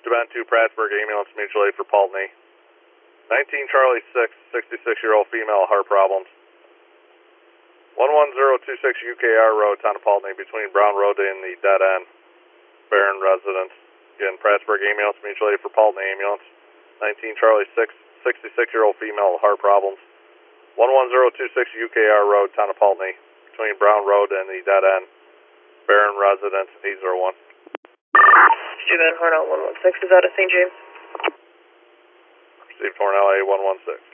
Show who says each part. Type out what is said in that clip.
Speaker 1: Bend 2 Prattsburg ambulance mutual aid for Paltney. 19 Charlie 6, 66-year-old female, heart problems. 11026 UKR Road, town of Paltney, between Brown Road and the dead end. Barron residence. Again, Prattsburg ambulance mutual aid for Paltney ambulance. 19 Charlie 6, 66-year-old female, heart problems. 11026 UKR Road, town of Paltney, between Brown Road and the dead end. Barron residence, 801.
Speaker 2: Stu Van Horn, 116, is out of St. James.
Speaker 1: Received Horn LA 116.